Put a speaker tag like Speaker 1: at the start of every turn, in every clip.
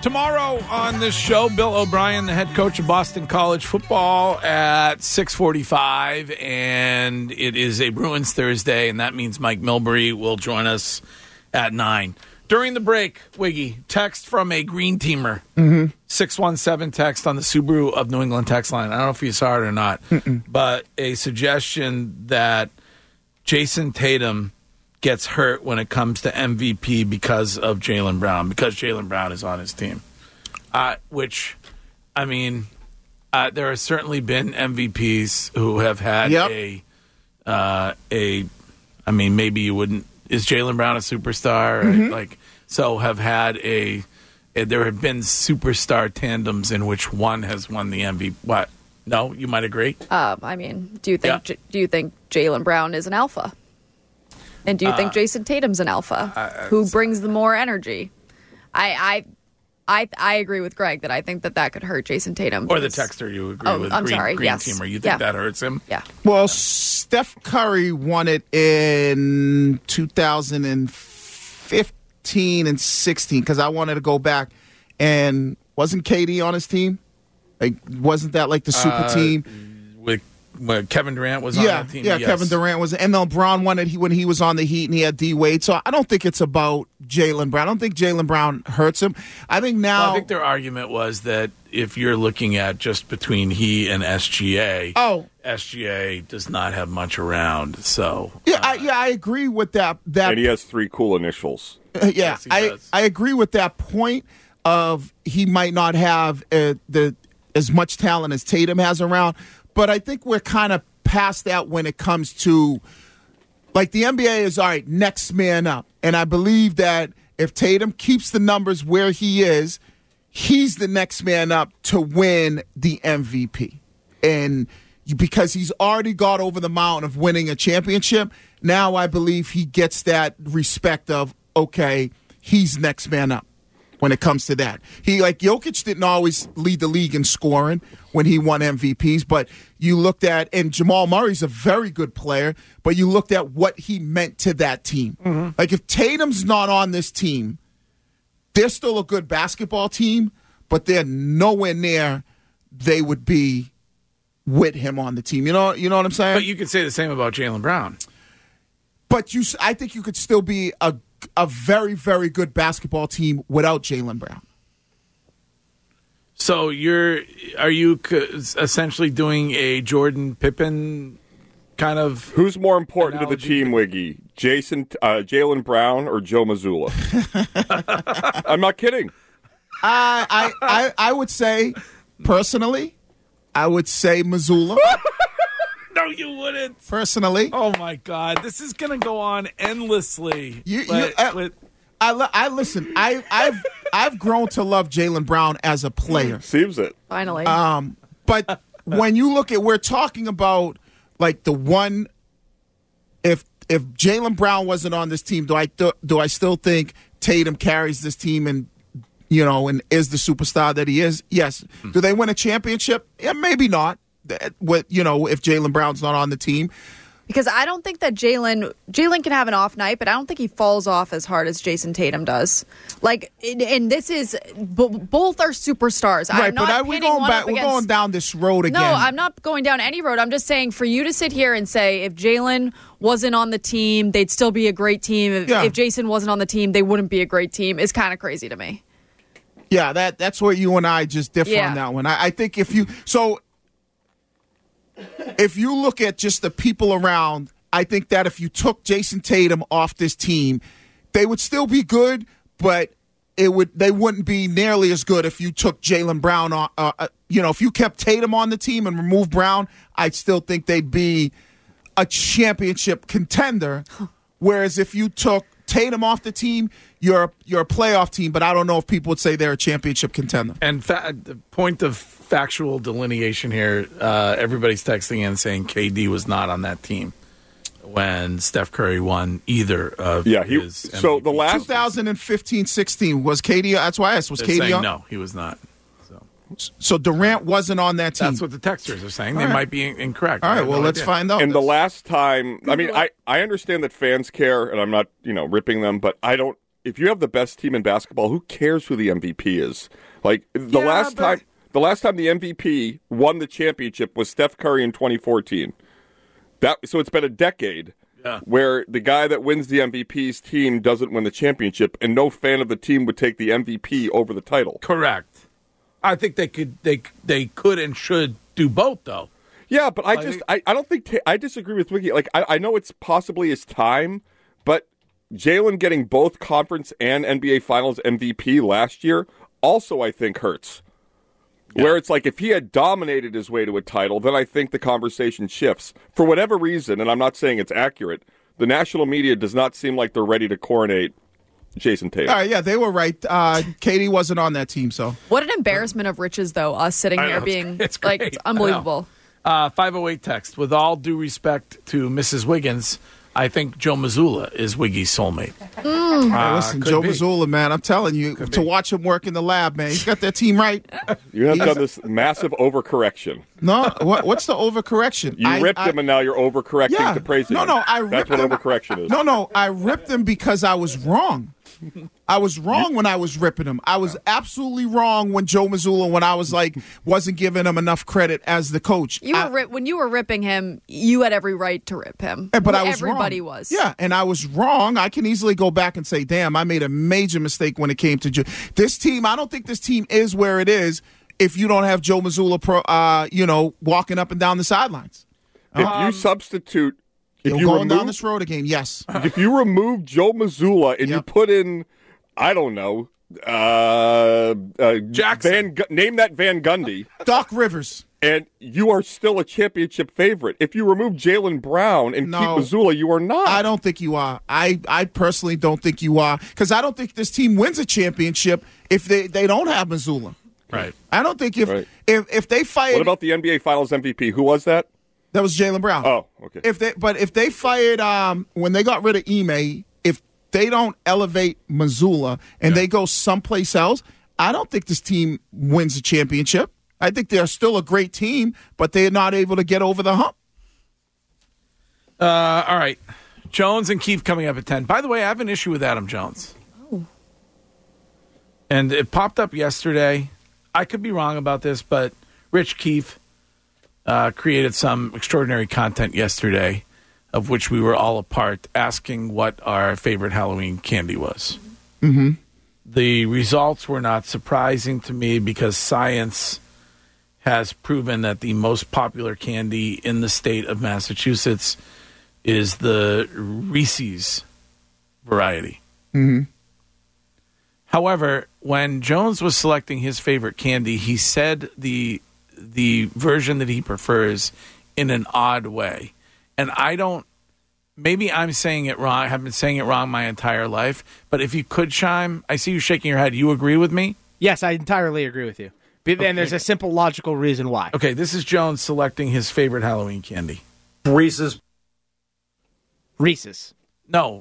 Speaker 1: Tomorrow on this show, Bill O'Brien, the head coach of Boston College football, at 6:45, and it is a Bruins Thursday, and that means Mike Milbury will join us at 9. During the break, Wiggy, text from a green teamer, 617 text on the Subaru of New England text line. I don't know if you saw it or not, but a suggestion that Jason Tatum gets hurt when it comes to MVP because of Jaylen Brown, because Jaylen Brown is on his team. Which, I mean, there have certainly been MVPs who have had I mean, maybe you wouldn't, is Jaylen Brown a superstar? Right? Have had there have been superstar tandems in which one has won the MVP. What? No, you might agree.
Speaker 2: I mean, do you think Jaylen Brown is an alpha? And do you think Jason Tatum's an alpha? Who brings the more energy? I agree with Greg that I think that could hurt Jason Tatum.
Speaker 1: Or the texter you agree with. Green teamer. You think that hurts him?
Speaker 2: Yeah.
Speaker 3: Well, Steph Curry won it in 2015 and 16 because I wanted to go back. And wasn't KD on his team? Wasn't that the super team?
Speaker 1: When Kevin Durant was on that team.
Speaker 3: Yeah,
Speaker 1: yes.
Speaker 3: Kevin Durant was. And then LeBron won it when he was on the Heat and he had D-Wade. So I don't think it's about Jaylen Brown. I don't think Jaylen Brown hurts him. I think now...
Speaker 1: Well, I think their argument was that if you're looking at just between he and SGA, SGA does not have much around. So
Speaker 3: I agree with that.
Speaker 4: And he has 3 cool initials.
Speaker 1: Yes,
Speaker 3: I agree with that point of he might not have as much talent as Tatum has around. But I think we're kind of past that when it comes to, the NBA is, all right, next man up. And I believe that if Tatum keeps the numbers where he is, he's the next man up to win the MVP. And because he's already got over the mountain of winning a championship, now I believe he gets that respect of, okay, he's next man up. When it comes to that, Jokic didn't always lead the league in scoring when he won MVPs, but you looked at, and Jamal Murray's a very good player, but you looked at what he meant to that team. If Tatum's not on this team, they're still a good basketball team, but they're nowhere near they would be with him on the team. You know what I'm saying?
Speaker 1: But you could say the same about Jaylen Brown.
Speaker 3: But I think you could still be a very, very good basketball team without Jaylen Brown.
Speaker 1: So are you essentially doing a Jordan Pippen kind of?
Speaker 4: Who's more important
Speaker 1: analogy?
Speaker 4: to the team, Wiggy? Jaylen Brown or Joe Mazzulla? I'm not kidding.
Speaker 3: I would say, personally, I would say Mazzulla.
Speaker 1: No, you wouldn't.
Speaker 3: Personally.
Speaker 1: Oh, my God. This is going to go on endlessly.
Speaker 3: I listen. I've grown to love Jaylen Brown as a player.
Speaker 4: Seems it.
Speaker 2: Finally.
Speaker 3: But when you look at, we're talking about the one. If Jaylen Brown wasn't on this team, do I still think Tatum carries this team and is the superstar that he is? Yes. Do they win a championship? Yeah, maybe not. If Jaylen Brown's not on the team.
Speaker 2: Because I don't think that Jaylen can have an off night, but I don't think he falls off as hard as Jason Tatum does. And this is both are superstars.
Speaker 3: Right, we're going down this road again.
Speaker 2: No, I'm not going down any road. I'm just saying for you to sit here and say if Jaylen wasn't on the team, they'd still be a great team. If Jason wasn't on the team, they wouldn't be a great team is kind of crazy to me.
Speaker 3: Yeah, that's where you and I just differ on that one. I think if you look at just the people around, I think that if you took Jason Tatum off this team, they would still be good, but they wouldn't be nearly as good if you took Jaylen Brown on. If you kept Tatum on the team and removed Brown, I still think they'd be a championship contender. Whereas if you took Tatum off the team, you're a playoff team, but I don't know if people would say they're a championship contender.
Speaker 1: And the point of factual delineation here, everybody's texting in saying KD was not on that team when Steph Curry won either of his MVPs.
Speaker 4: So the last
Speaker 3: 2015-16 was KD. That's why I asked, was KD on?
Speaker 1: No, he was not.
Speaker 3: So Durant wasn't on that team.
Speaker 1: That's what the texters are saying. They might be incorrect.
Speaker 3: All right, well, let's find out.
Speaker 4: And the last time, I understand that fans care, and I'm not, ripping them, but I don't. if you have the best team in basketball, who cares who the MVP is? Like the last time the MVP won the championship was Steph Curry in 2014. So it's been a decade where the guy that wins the MVP's team doesn't win the championship, and no fan of the team would take the MVP over the title.
Speaker 1: Correct. I think they could and should do both, though.
Speaker 4: Yeah, but I don't think I disagree with Wiki. Like I know it's possibly his time, but Jalen getting both conference and NBA Finals MVP last year also I think hurts. Yeah. Where it's like if he had dominated his way to a title, then I think the conversation shifts. For whatever reason, and I'm not saying it's accurate, the national media does not seem like they're ready to coronate Jason Tatum.
Speaker 3: Yeah, they were right. Katie wasn't on that team, so.
Speaker 2: What an embarrassment of riches, though, us sitting here being
Speaker 1: it's
Speaker 2: like, it's unbelievable.
Speaker 1: 508 text. With all due respect to Mrs. Wiggins, I think Joe Mazzulla is Wiggy's soulmate.
Speaker 3: Hey, listen, Joe Mazzulla, man, I'm telling you, watch him work in the lab, man. He's got that team right.
Speaker 4: You have done this massive overcorrection.
Speaker 3: No, what's the overcorrection?
Speaker 4: You ripped him, and now you're overcorrecting to praise him.
Speaker 3: No, I ripped
Speaker 4: him. That's what overcorrection is.
Speaker 3: No, I ripped him because I was wrong. I was wrong when I was ripping him. I was absolutely wrong when Joe Mazzulla, when I was like, wasn't giving him enough credit as the coach.
Speaker 2: When you were ripping him, you had every right to rip him.
Speaker 3: But I was
Speaker 2: Everybody
Speaker 3: wrong.
Speaker 2: was.
Speaker 3: Yeah, and I was wrong. I can easily go back and say, damn, I made a major mistake when it came to this team. I don't think this team is where it is if you don't have Joe Mazzulla, walking up and down the sidelines.
Speaker 4: If you substitute...
Speaker 3: Going down this road again, yes.
Speaker 4: If you remove Joe Mazzulla and you put in, I don't know,
Speaker 1: Jackson.
Speaker 4: Name that Van Gundy.
Speaker 3: Doc Rivers.
Speaker 4: And you are still a championship favorite. If you remove Jaylen Brown and keep Mazzulla, you are not.
Speaker 3: I don't think you are. I personally don't think you are. Because I don't think this team wins a championship if they don't have Mazzulla.
Speaker 1: Right.
Speaker 3: I don't think if they fired...
Speaker 4: What about the NBA Finals MVP? Who was that?
Speaker 3: That was Jaylen Brown.
Speaker 4: Oh, okay.
Speaker 3: If they fired when they got rid of Ime, if they don't elevate Mazzulla and they go someplace else, I don't think this team wins a championship. I think they're still a great team, but they're not able to get over the hump.
Speaker 1: All right. Jones and Keefe coming up at 10. By the way, I have an issue with Adam Jones.
Speaker 2: Oh.
Speaker 1: And it popped up yesterday. I could be wrong about this, but Rich Keefe created some extraordinary content yesterday, of which we were all a part, asking what our favorite Halloween candy was.
Speaker 3: Mm-hmm.
Speaker 1: The results were not surprising to me because science has proven that the most popular candy in the state of Massachusetts is the Reese's variety.
Speaker 3: Mm-hmm.
Speaker 1: However, when Jones was selecting his favorite candy, he said the version that he prefers in an odd way. And maybe I'm saying it wrong. I have been saying it wrong my entire life. But if you could chime, I see you shaking your head. You agree with me?
Speaker 5: Yes, I entirely agree with you. But then there's a simple logical reason why.
Speaker 1: Okay, this is Jones selecting his favorite Halloween candy.
Speaker 5: Reese's.
Speaker 1: No,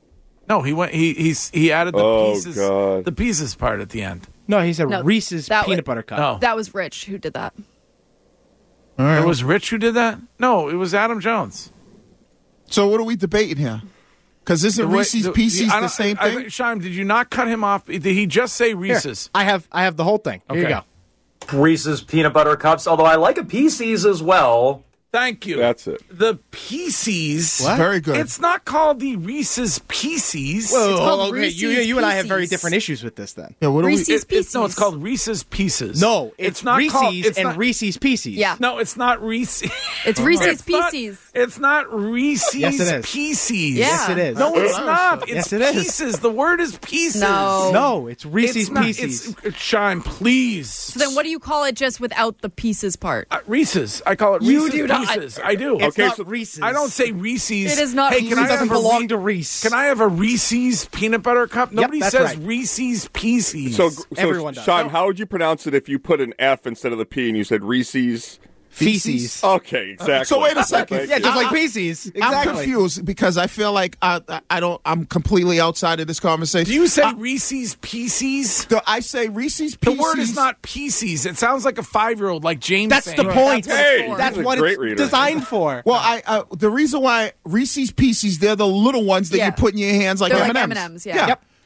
Speaker 1: he added the pieces part at the end.
Speaker 5: No, he said Reese's peanut butter cup.
Speaker 1: No.
Speaker 2: That was Rich who did that.
Speaker 3: All right.
Speaker 1: It was Rich who did that? No, it was Adam Jones.
Speaker 3: So what are we debating here? Because isn't Reese's Pieces the same thing?
Speaker 1: Shime, did you not cut him off? Did he just say Reese's?
Speaker 5: Here, I have the whole thing. Here you go.
Speaker 6: Reese's peanut butter cups, although I like a Pieces as well.
Speaker 1: Thank you.
Speaker 4: That's it.
Speaker 1: The Pieces.
Speaker 3: What? Very good.
Speaker 1: It's not called the Reese's Pieces.
Speaker 5: Whoa, okay.
Speaker 2: Reese's
Speaker 5: You and I have
Speaker 2: Pieces.
Speaker 5: very different issues with this then.
Speaker 3: Yeah, what are
Speaker 2: Reese's Pieces.
Speaker 1: No, it's called Reese's Pieces.
Speaker 5: No, it's
Speaker 1: not
Speaker 5: Reese's
Speaker 1: called,
Speaker 5: Reese's Pieces.
Speaker 2: Yeah.
Speaker 1: No, it's not Reese's.
Speaker 2: It's Reese's Pieces.
Speaker 1: It's not Reese's
Speaker 5: Yes, it is.
Speaker 1: Pieces.
Speaker 2: Yeah.
Speaker 5: Yes, it is.
Speaker 1: No, it's not. It's
Speaker 5: Yes, it is.
Speaker 1: pieces. The word is pieces.
Speaker 2: No.
Speaker 5: It's Reese's
Speaker 1: It's not-
Speaker 5: Pieces.
Speaker 1: Shime, please.
Speaker 2: So then what do you call it just without the pieces part?
Speaker 1: Reese's. I call it
Speaker 2: You
Speaker 1: Reese's
Speaker 2: do not.
Speaker 1: Pieces. I do.
Speaker 5: It's
Speaker 4: Okay,
Speaker 5: not
Speaker 4: so
Speaker 5: Reese's.
Speaker 1: I don't say Reese's.
Speaker 2: It is not
Speaker 1: Hey,
Speaker 2: Reese's.
Speaker 1: can I
Speaker 5: It doesn't
Speaker 1: have a
Speaker 5: belong to Reese.
Speaker 1: Can I have a Reese's peanut butter cup? Nobody
Speaker 5: that's
Speaker 1: says
Speaker 5: right.
Speaker 1: Reese's Pieces.
Speaker 4: So
Speaker 5: Everyone does.
Speaker 4: Sean,
Speaker 5: No.
Speaker 4: how would you pronounce it if you put an F instead of the P and you said Reese's?
Speaker 5: Feces.
Speaker 4: Okay, exactly.
Speaker 3: So wait a second.
Speaker 5: Yeah, just like Pieces. Exactly.
Speaker 3: I'm confused because I feel like I'm completely outside of this conversation.
Speaker 1: do you say Reese's Pieces?
Speaker 3: I say Reese's
Speaker 1: The
Speaker 3: Pieces.
Speaker 1: word is not Pieces. It sounds like a 5-year-old, like James.
Speaker 5: That's
Speaker 1: saying
Speaker 5: the
Speaker 1: it.
Speaker 5: point.
Speaker 4: Hey,
Speaker 5: That's
Speaker 4: he's a
Speaker 5: what
Speaker 4: great
Speaker 5: it's
Speaker 4: reader.
Speaker 5: designed for.
Speaker 3: Well, the reason why Reese's Pieces, they're the little ones that
Speaker 2: Yeah.
Speaker 3: you put in your hands like
Speaker 2: They're
Speaker 3: M&Ms.
Speaker 2: like M&Ms, yeah.
Speaker 5: Yep.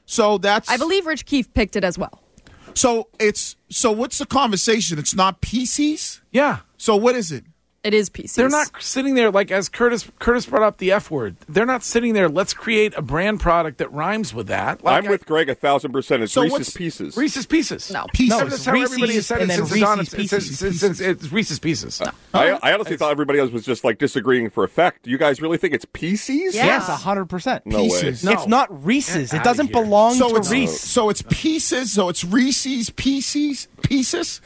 Speaker 3: So that's.
Speaker 2: I believe Rich Keefe picked it as well.
Speaker 3: So what's the conversation? It's not PCs?
Speaker 1: Yeah.
Speaker 3: So what is it?
Speaker 2: It is PCs.
Speaker 1: They're not sitting there like as Curtis brought up the F word. They're not sitting there. Let's create a brand product that rhymes with that. Like
Speaker 4: I'm with Greg 1,000%. It's
Speaker 3: So
Speaker 4: Reese's
Speaker 3: what's-
Speaker 4: Pieces.
Speaker 1: Reese's Pieces.
Speaker 2: No.
Speaker 3: Pieces.
Speaker 5: No,
Speaker 1: That's how everybody has said it
Speaker 5: and then
Speaker 1: since the dawn.
Speaker 5: Reese's Pieces.
Speaker 1: Since it's Reese's Pieces.
Speaker 4: I honestly thought everybody else was just like disagreeing for effect. Do you guys really think it's Pieces?
Speaker 2: Yeah.
Speaker 5: Yes, 100%.
Speaker 4: No way.
Speaker 3: Pieces.
Speaker 1: No.
Speaker 5: It's not Reese's.
Speaker 1: Get
Speaker 5: It
Speaker 1: outta
Speaker 5: doesn't
Speaker 1: here.
Speaker 5: belong
Speaker 3: So
Speaker 5: to
Speaker 3: it's
Speaker 5: Reese.
Speaker 3: So it's pieces. So it's Reese's Pieces. Pieces.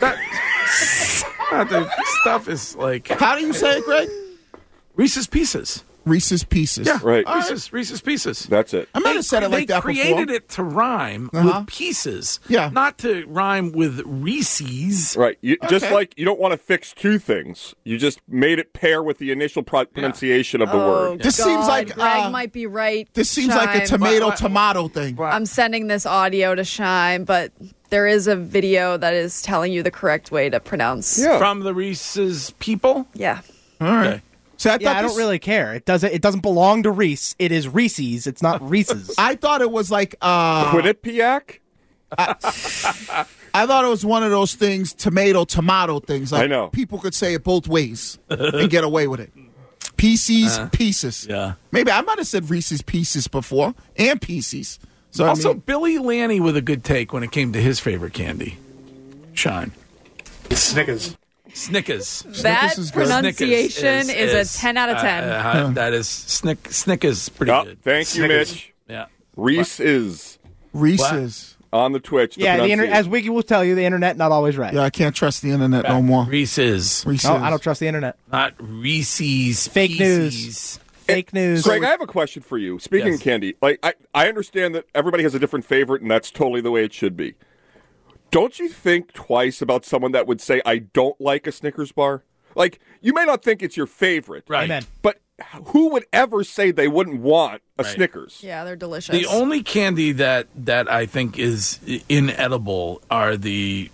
Speaker 1: The stuff is like
Speaker 3: How do you say it, Greg?
Speaker 1: Reese's Pieces.
Speaker 3: Reese's Pieces.
Speaker 1: Yeah,
Speaker 4: Right.
Speaker 1: Reese's Pieces.
Speaker 4: That's it.
Speaker 3: I might have said it like that
Speaker 1: They
Speaker 3: before.
Speaker 1: created it to rhyme with pieces,
Speaker 3: Yeah.
Speaker 1: not to rhyme with Reese's.
Speaker 4: Right. Just
Speaker 3: Okay.
Speaker 4: like you don't want to fix two things. You just made it pair with the initial pronunciation of the word.
Speaker 3: This seems like,
Speaker 2: Greg might be right.
Speaker 3: This seems like a
Speaker 2: Shime.
Speaker 3: tomato thing.
Speaker 2: I'm sending this audio to Shime, but there is a video that is telling you the correct way to pronounce.
Speaker 4: Yeah.
Speaker 1: From the Reese's people.
Speaker 2: Yeah.
Speaker 3: All right.
Speaker 1: Okay.
Speaker 3: So I
Speaker 5: Yeah,
Speaker 3: thought
Speaker 5: I don't really care. It doesn't belong to Reese. It is Reese's. It's not Reese's.
Speaker 3: I thought it was like
Speaker 4: Quinnipiac?
Speaker 3: I thought it was one of those things, tomato things. Like
Speaker 4: I know.
Speaker 3: people could say it both ways and get away with it. Pieces, pieces.
Speaker 1: Yeah.
Speaker 3: Maybe I might have said Reese's Pieces before and Pieces. So
Speaker 1: Also,
Speaker 3: I mean,
Speaker 1: Billy Lanny with a good take when it came to his favorite candy. Shine.
Speaker 6: Snickers.
Speaker 1: Snickers.
Speaker 2: That
Speaker 3: is good.
Speaker 2: pronunciation
Speaker 1: Snickers
Speaker 2: is a 10 out of 10.
Speaker 1: That is Snickers pretty
Speaker 4: Oh,
Speaker 1: good.
Speaker 4: thank you,
Speaker 6: Snickers.
Speaker 4: Mitch.
Speaker 1: Yeah.
Speaker 4: Reese is
Speaker 3: Reese's.
Speaker 4: on the Twitch.
Speaker 5: Yeah, the
Speaker 4: pronunciation.
Speaker 5: as Wiki will tell you, the internet not always right.
Speaker 3: Yeah, I can't trust the internet no more.
Speaker 1: Reese's.
Speaker 3: Reese's.
Speaker 5: No, I don't trust the internet.
Speaker 1: Not Reese's.
Speaker 5: Fake news. Fake news.
Speaker 4: Greg, I have a question for you. Speaking
Speaker 1: Yes.
Speaker 4: of candy, like I understand that everybody has a different favorite, and that's totally the way it should be. Don't you think twice about someone that would say, I don't like a Snickers bar? Like, you may not think it's your favorite,
Speaker 1: Right.
Speaker 5: Amen.
Speaker 4: but who would ever say they wouldn't want a
Speaker 1: Right.
Speaker 4: Snickers?
Speaker 2: Yeah, they're delicious.
Speaker 1: The only candy that I think is inedible are the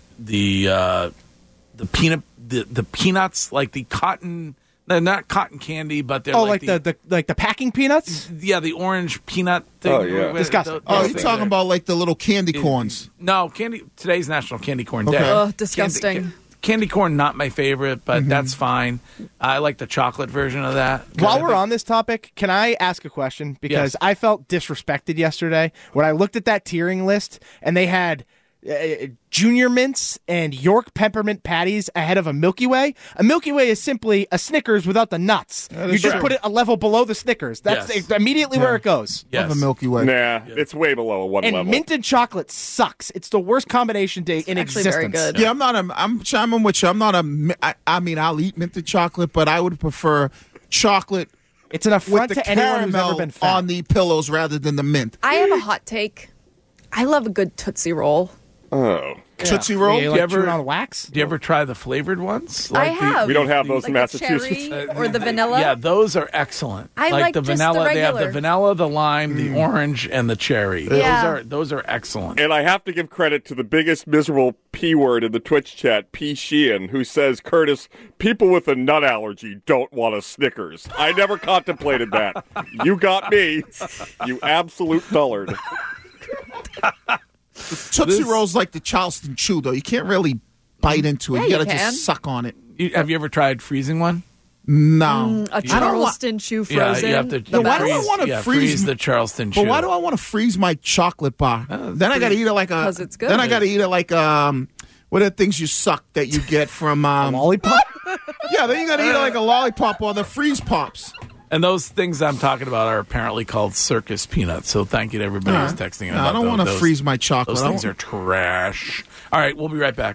Speaker 1: peanuts, like the cotton. They're not cotton candy, but they're
Speaker 5: Oh,
Speaker 1: like
Speaker 5: the packing peanuts?
Speaker 1: the orange peanut thing.
Speaker 4: Oh, yeah.
Speaker 5: Disgusting.
Speaker 3: Oh,
Speaker 1: those
Speaker 3: you're
Speaker 1: things
Speaker 3: talking
Speaker 1: are-
Speaker 3: about like the little candy corns.
Speaker 1: No, candy. Today's National Candy Corn
Speaker 3: Okay.
Speaker 1: Day.
Speaker 2: Ugh, disgusting.
Speaker 1: Candy corn, not my favorite, but that's fine. I like the chocolate version of that.
Speaker 5: While we're on this topic, can I ask a question? Because
Speaker 1: Yes.
Speaker 5: I felt disrespected yesterday when I looked at that tiering list and they had Junior Mints and York Peppermint Patties ahead of a Milky Way. A Milky Way is simply a Snickers without the nuts. You just
Speaker 1: true.
Speaker 5: put it a level below the Snickers. That's
Speaker 1: Yes.
Speaker 5: immediately where it goes.
Speaker 1: Yes.
Speaker 3: Of a Milky Way.
Speaker 4: Nah, it's way below a one
Speaker 5: And
Speaker 4: level.
Speaker 5: minted chocolate sucks. It's the worst combination in
Speaker 2: actually
Speaker 5: existence.
Speaker 2: very good.
Speaker 3: Yeah, I'm chiming with you. I'm not I mean, I'll eat minted chocolate, but I would prefer chocolate
Speaker 5: It's an
Speaker 3: with
Speaker 5: affront
Speaker 3: the
Speaker 5: to anyone who's ever
Speaker 3: caramel
Speaker 5: been fat.
Speaker 3: on the pillows rather than the mint.
Speaker 2: I have a hot take. I love a good Tootsie Roll.
Speaker 4: Oh.
Speaker 3: Tootsie Roll?
Speaker 5: You like
Speaker 1: ever-
Speaker 5: chewing on wax?
Speaker 1: Do you ever try the flavored ones?
Speaker 2: I
Speaker 1: the-
Speaker 2: have.
Speaker 4: We don't have those
Speaker 2: Like
Speaker 4: in
Speaker 2: the
Speaker 4: Massachusetts.
Speaker 2: cherry or the vanilla.
Speaker 1: Yeah, those are excellent.
Speaker 2: I like
Speaker 1: the
Speaker 2: just the
Speaker 1: vanilla. They have the
Speaker 2: regular.
Speaker 1: vanilla, the lime, the orange, and the cherry.
Speaker 2: Yeah.
Speaker 1: Those are excellent.
Speaker 4: And I have to give credit to the biggest miserable P word in the Twitch chat, P. Sheehan, who says, Curtis, people with a nut allergy don't want a Snickers. I never contemplated that. You got me, you absolute dullard.
Speaker 3: Tootsie Roll's like the Charleston Chew, though. You can't really bite into it.
Speaker 2: Yeah,
Speaker 3: You
Speaker 2: you
Speaker 3: gotta
Speaker 2: can.
Speaker 3: just suck on it.
Speaker 1: Have you ever tried freezing one?
Speaker 3: No.
Speaker 2: A Charleston chew frozen.
Speaker 1: Yeah, you have to.
Speaker 2: the
Speaker 3: why do I
Speaker 2: best.
Speaker 3: wanna
Speaker 1: freeze
Speaker 3: freeze
Speaker 1: the Charleston chew?
Speaker 3: But why do I want to freeze my chocolate bar? Then I got to eat it like a.
Speaker 2: 'Cause it's good.
Speaker 3: Then I got to eat it like what are the things you suck that you get from
Speaker 5: Lollipop?
Speaker 3: Yeah, then you got to eat it like a lollipop or the freeze pops.
Speaker 1: And those things I'm talking about are apparently called circus peanuts. So thank you to everybody who's texting in
Speaker 3: No,
Speaker 1: about
Speaker 3: I don't
Speaker 1: those.
Speaker 3: want to freeze my chocolate.
Speaker 1: Those
Speaker 3: I
Speaker 1: things
Speaker 3: don't-
Speaker 1: are trash. All right, we'll be right back.